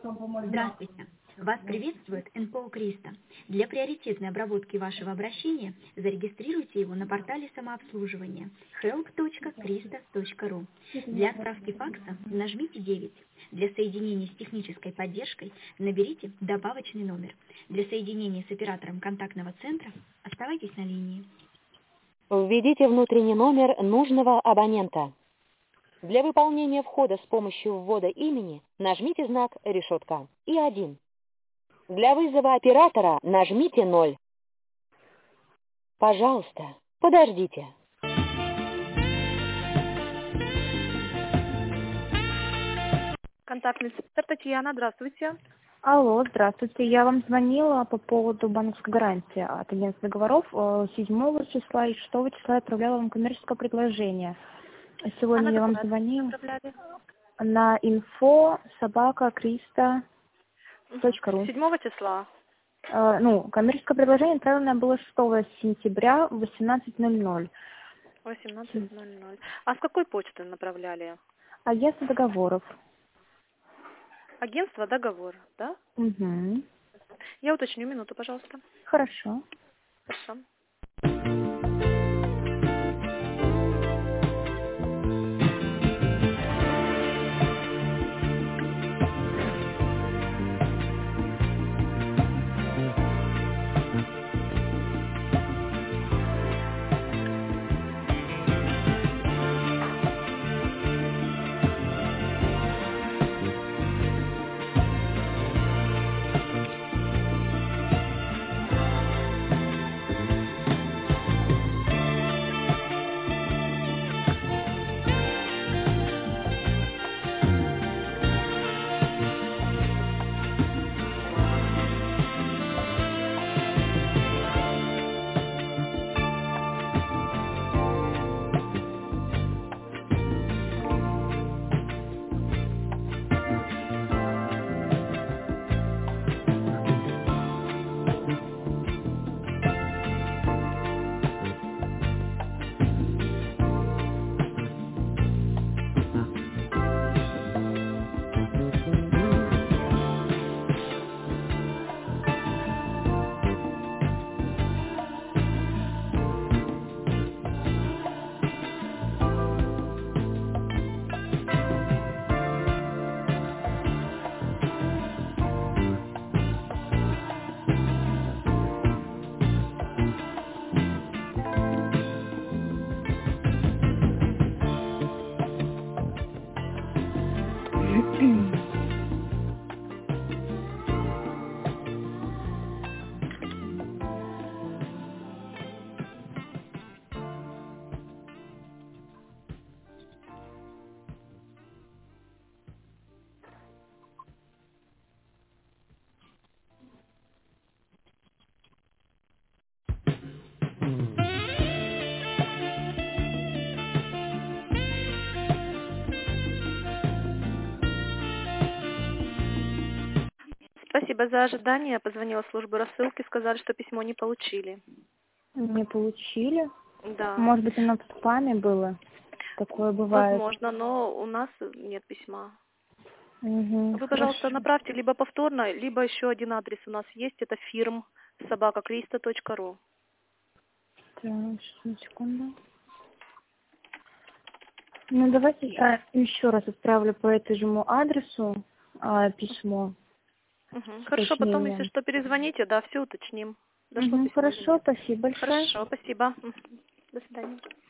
Здравствуйте. Вас приветствует НПО «Криста». Для приоритетной обработки вашего обращения зарегистрируйте его на портале самообслуживания help.krista.ru. Для отправки факса нажмите 9. Для соединения с технической поддержкой наберите добавочный номер. Для соединения с оператором контактного центра оставайтесь на линии. Введите внутренний номер нужного абонента. Для выполнения входа с помощью ввода имени нажмите знак решетка и 1. Для вызова оператора нажмите 0. Пожалуйста, подождите. Контактный центр Татьяна, здравствуйте. Алло, здравствуйте. Я вам звонила по поводу банковской гарантии от агентства договоров. 7 числа и 6 числа я отправляла вам коммерческое предложение. Сегодня я вам звонила на info@krista.ru. 7 числа? Коммерческое предложение отправлено было 6 сентября в 18:00. 18:00. А с какой почты направляли? Агентство договоров. Агентство договор, да? Угу. Я уточню, минуту, пожалуйста. Хорошо. Хорошо. Спасибо за ожидание. Позвонила в службу рассылки, сказали, что письмо не получили. Не получили? Да. Может быть, оно в спаме было? Такое бывает. Возможно, но у нас нет письма. Угу, Вы, пожалуйста, направьте либо повторно, либо еще один адрес у нас есть. Это firm@krista.ru. Так, сейчас, на секунду. Давайте я еще раз отправлю по этому адресу письмо. Хорошо, потом, если что, перезвоните, да, все уточним. Хорошо, спасибо большое. Хорошо, спасибо. До свидания.